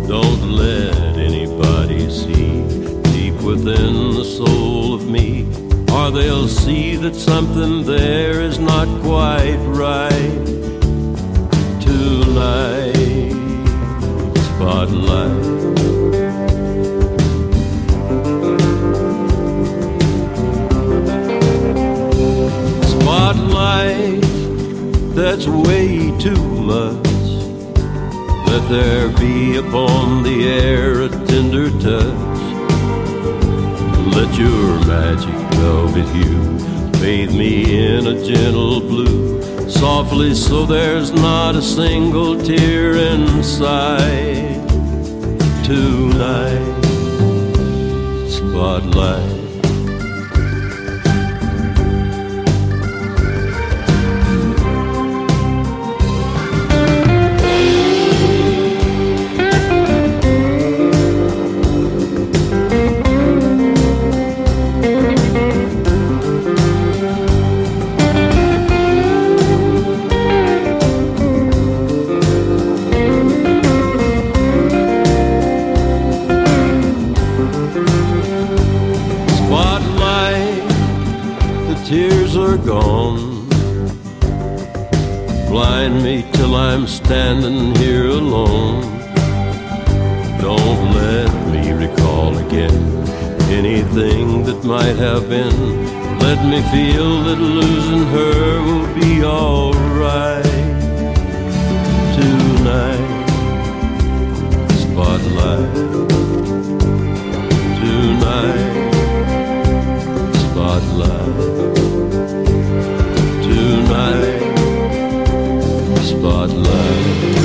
Don't let anybody see deep within the soul of me, or they'll see that something there is not quite right. Tonight, spotlight. Spotlight, that's way too much. Let there be upon the air a tender touch. Let your magic velvet hue bathe me in a gentle blue, softly so there's not a single tear inside. Tonight, spotlight. Tears are gone, blind me till I'm standing here alone. Don't let me recall again anything that might have been. Let me feel that losing her will be alright. Tonight, spotlight. Tonight, spotlight. Tonight, spotlight.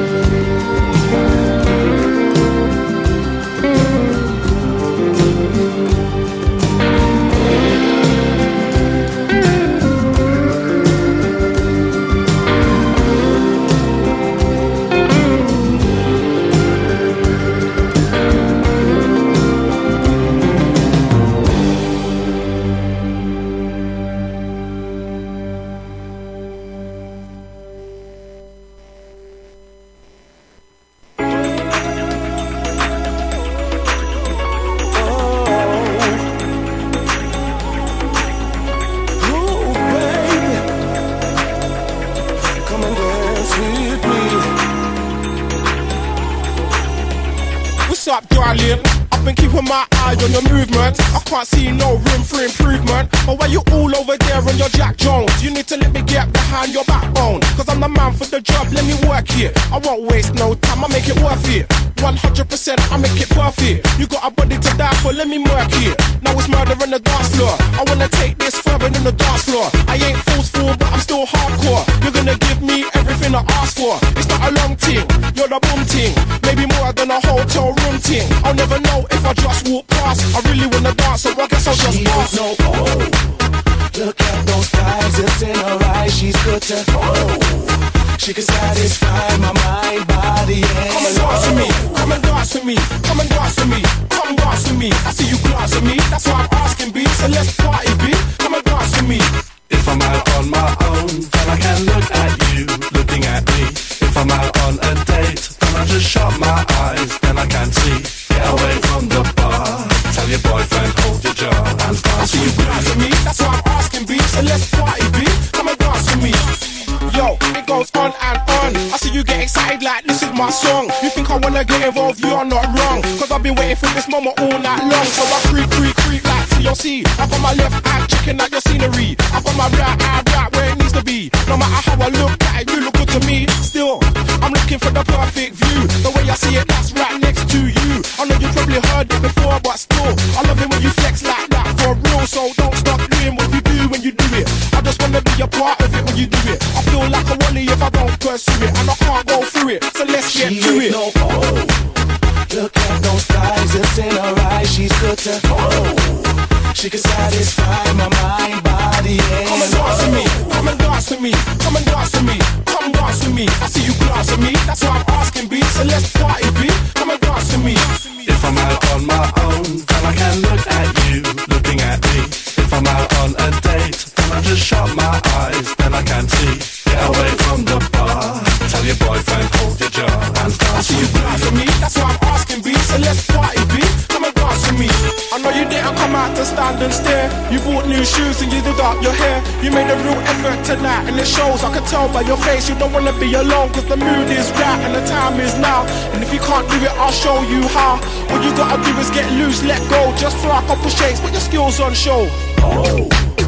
Up, darling, I've been keeping my eye on your movement. I can't see no room for improvement. But why you all over there on your Jack Jones? You need to let me get behind your backbone, cause I'm the man for the job, let me work here. I won't waste no time, I make it worth it. 100% I make it perfect. You got a body to die for, let me work here. Now it's murder on the dance floor. I wanna take this further than the dance floor. I ain't forceful, but I'm still hardcore. You're gonna give me everything I ask for. It's not a long thing, you're the boom ting. Maybe more than a hotel room ting. I'll never know if I just walk past. I really wanna dance, so I guess I'll just pass. No, oh, look at those thighs, it's in her eyes. She's good to, oh, she can satisfy my mind, body, and come and dance with me, come and dance with me, come and dance with me, come dance with me. I see you glance at me, that's why I'm asking, B. So let's party, B. Come and dance with me. If I'm out on my own, then I can look at you, looking at me. If I'm out on a date, then I just shut my eyes, then I can see. Get away from the bar, tell your boyfriend hold your jaw and dance. I see you glance at me, that's why I'm asking, B. So let's party, B. Come and dance with me. Yo, it goes on and on. I see you get excited like this is my song. You think I wanna get involved, you are not wrong. Cause I've been waiting for this moment all night long. So I creep like TLC. I got my left eye checking out your scenery. I got my right eye right where it needs to be. No matter how I look at it, you look good to me. Still, I'm looking for the perfect view. The way I see it, that's right next to you. I know you probably heard it before, but still, I love it when you flex like that for real. So don't stop doing what you do when you do it. I just wanna be a part of it when you do it. I feel like a wally if I don't pursue it, and I can't go through it. So let's get to it. No, oh, look at those thighs, it's in her eyes. She's good to, oh, she can satisfy my mind, body, and come and dance with me, come and dance with me, come and dance with me, come dance with me. I see you glance at me, that's why I'm asking, B. So let's party, B. Come and dance with me. If I'm out on my own, then I can look at you, looking at me. If I'm out on a date, then I just shut my eyes, then I can see. Get away from the bar, tell your boyfriend hold your jaw and dance. I see you glance at me, that's why I'm stand and stare. You bought new shoes and you did up your hair. You made a real effort tonight and it shows. I can tell by your face you don't wanna be alone, cause the mood is right and the time is now. And if you can't do it, I'll show you how. What you gotta do is get loose, let go. Just fly a couple shakes, put your skills on show. Oh.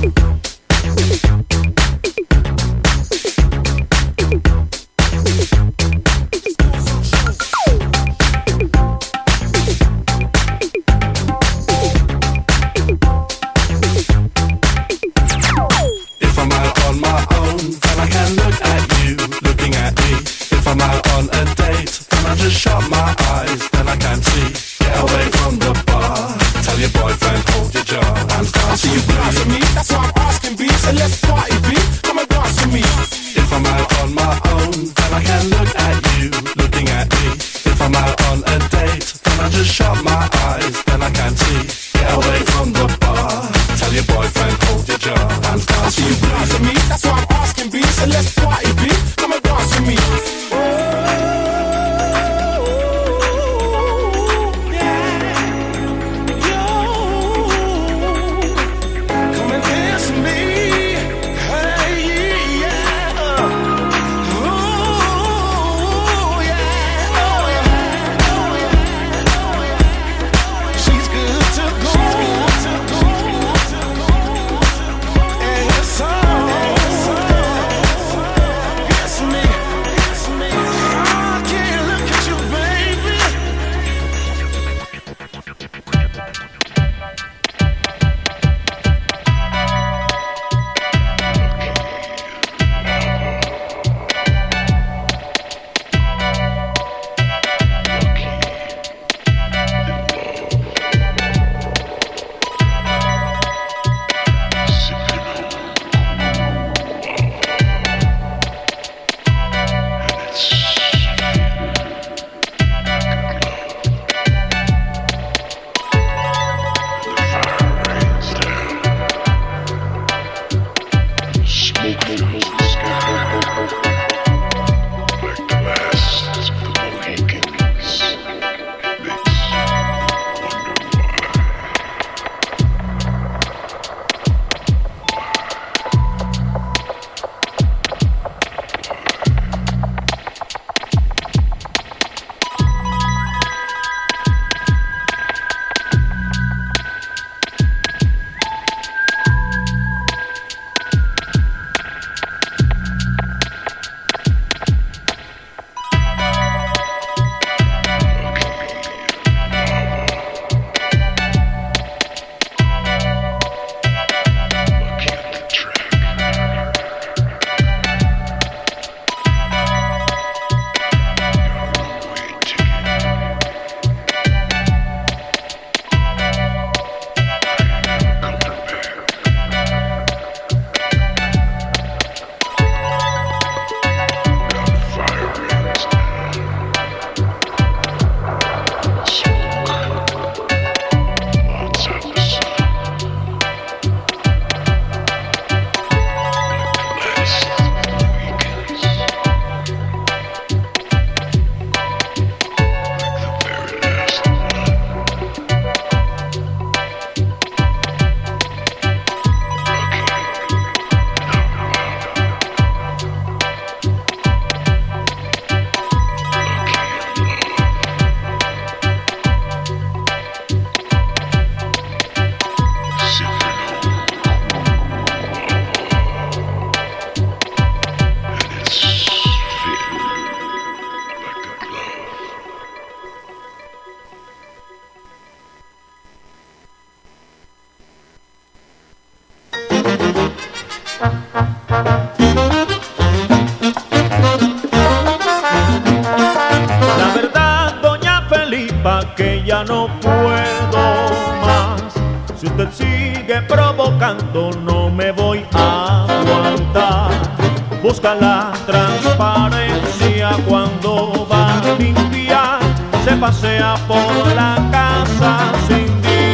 que ya no puedo más. Si usted sigue provocando, no me voy a aguantar. Busca la transparencia cuando va a limpiar. Se pasea por la casa sin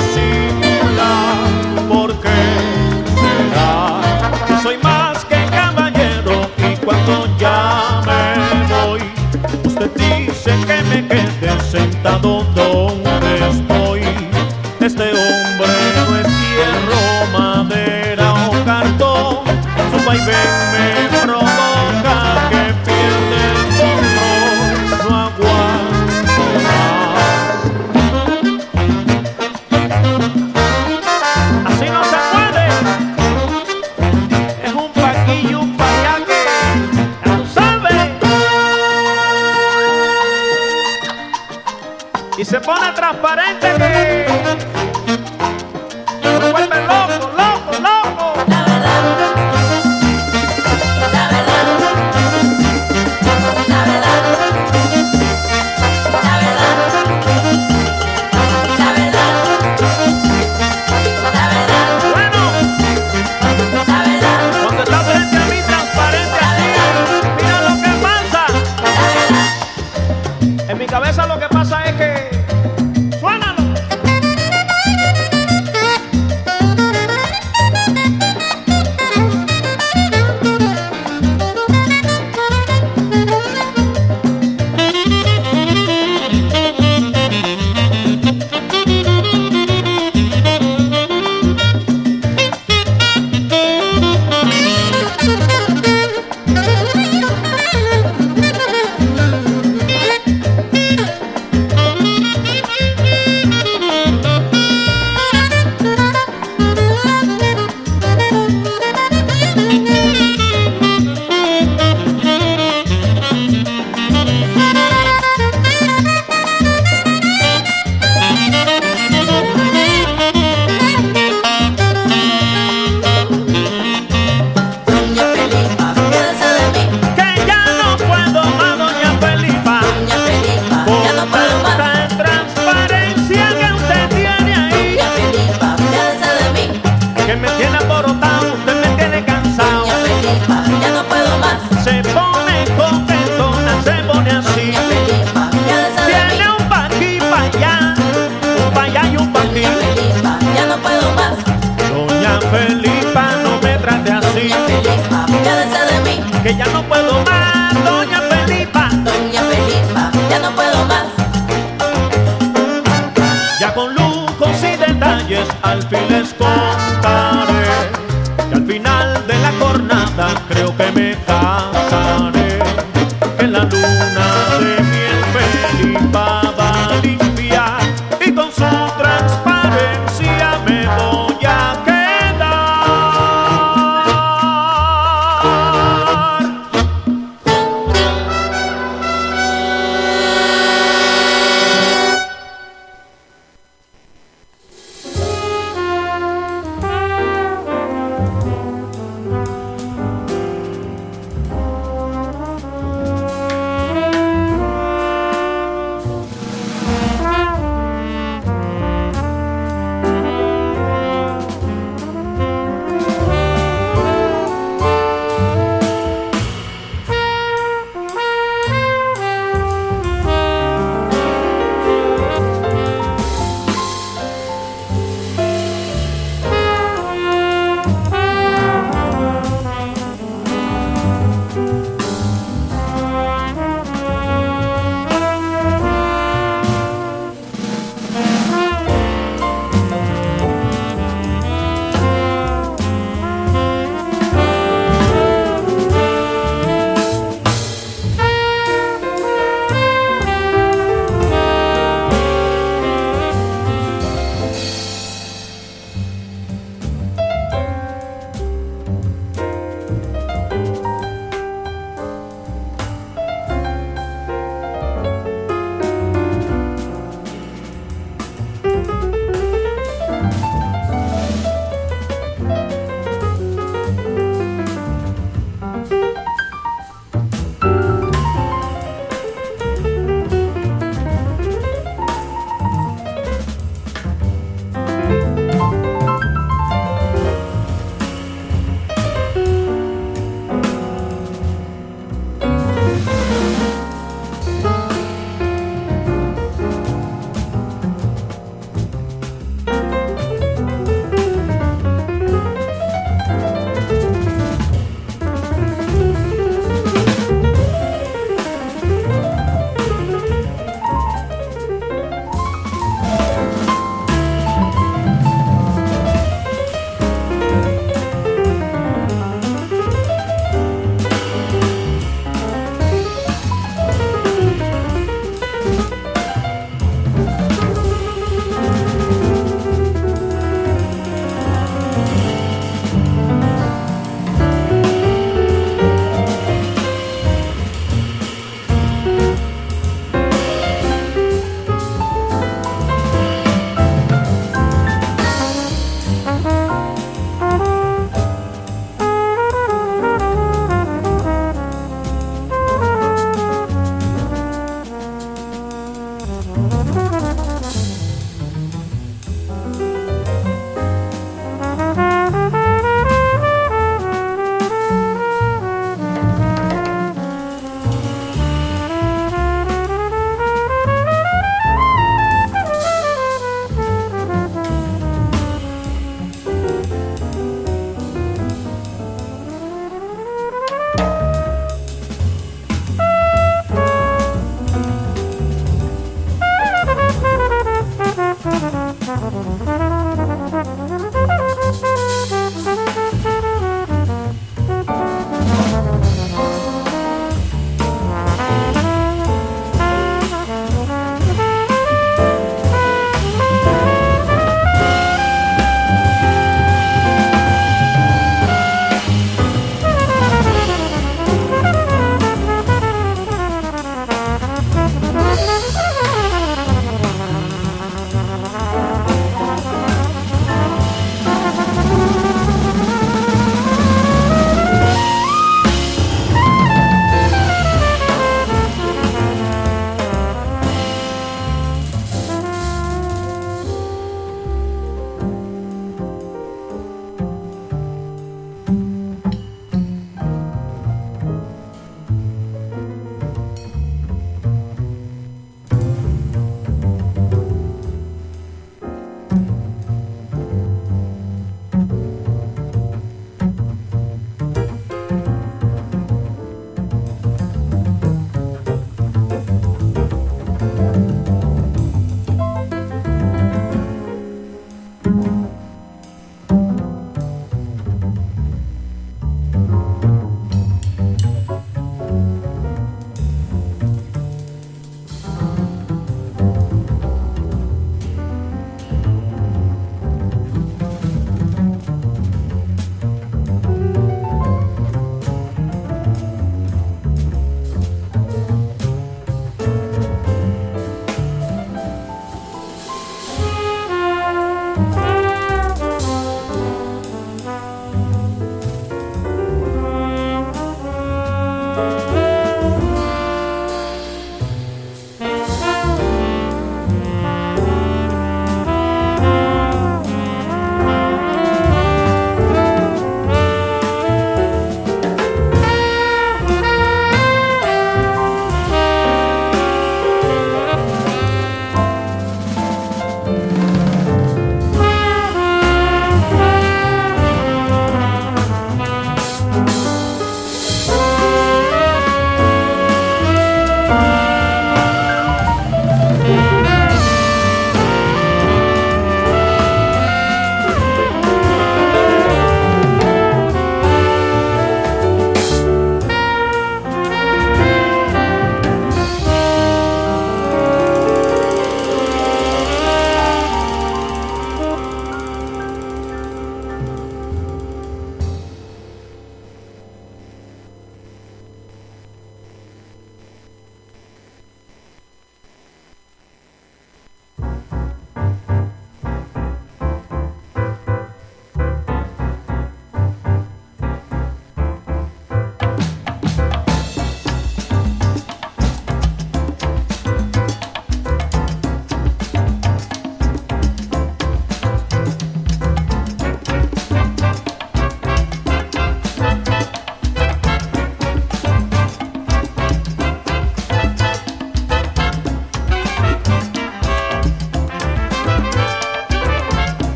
disimular. ¿Por qué será? Si soy más que caballero y cuando ya me voy, usted dice que me quede sentado donde estoy. Este hombre no es quien y se pone transparente que lo vuelve loco, loco, loco. La verdad, la verdad, la verdad, la verdad, la verdad, la verdad. Bueno, La verdad, cuando está frente a mí transparente así, mira lo que pasa. En mi cabeza lo que pasa es que suénalo. doña Felipa, piensa de mí. Que ya no puedo más, doña Felipa, Doña Felipa, con ya no puedo más. tanta transparencia que usted tiene ahí, Doña Felipa, piensa de mí. que me tiene aborotado, usted me tiene cansado. Doña Felipa, ya no puedo más. Se pone coquetona, se pone así. Doña Felipa, piensa de mí. Tiene un pa' aquí, pa' allá, un pa' allá y un pa' aquí. Doña Felipa, ya no puedo más. Doña Felipa, no me trate así, Doña Felipa, piensa de mí. que ya no puedo más, doña Felipa. Doña Felipa, ya no puedo más. Ya con lujos y detalles al fin les contaré, que al final de la jornada creo que me casaré, que la luna de miel Felipa va a limpiar y con su transparencia me voy a quedar.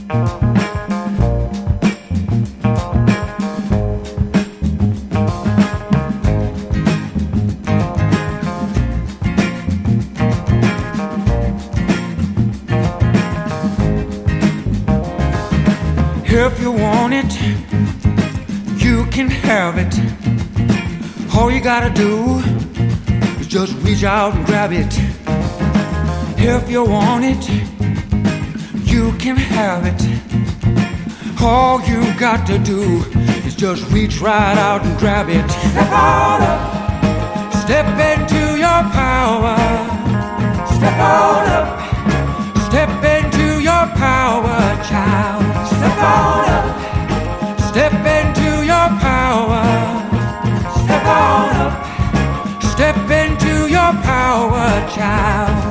If you want it, you can have it. All you gotta do is just reach out and grab it. If you want it, you can have it. All you got to do is just reach right out and grab it. Step on up, step into your power. Step on up, step into your power, child. Step on up, step into your power. Step on up, step into your power, child.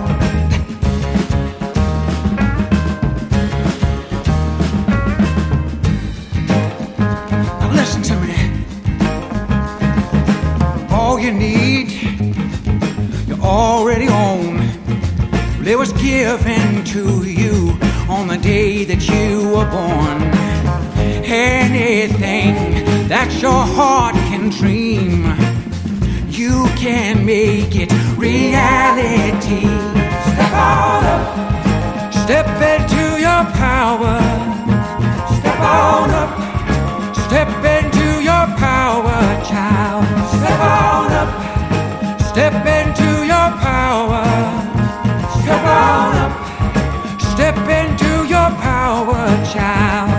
Now listen to me. All you need, you already own. It was given to you on the day that you were born. Anything that your heart can dream, you can make it reality. Step on up, step into your power. Step on up, step into your power, child. Step on up, step into your power. Step on up, step into your power, child.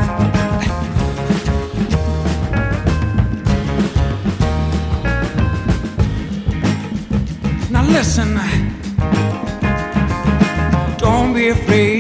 Now listen, don't be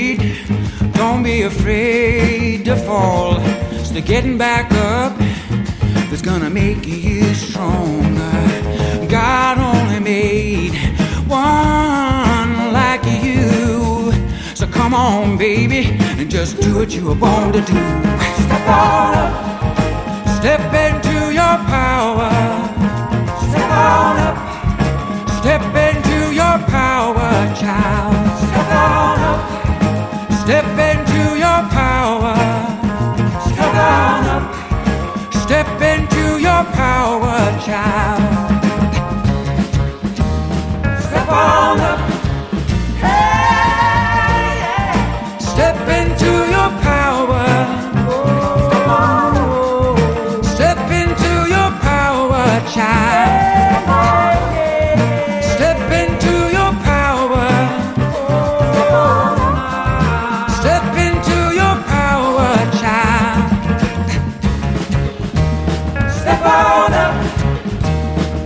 afraid to fall. It's the getting back up that's gonna make you stronger. God only made one like you. So come on, baby, and just do what you were born to do. Step on up, step into your power. Step on up, step into your power, child. Step on up, step into your power. Step on up, step into your power, child. Step on up, hey, yeah. Step into your power. Step on up, step into your power, child. Step into your power. Step into your power, child. Step on up.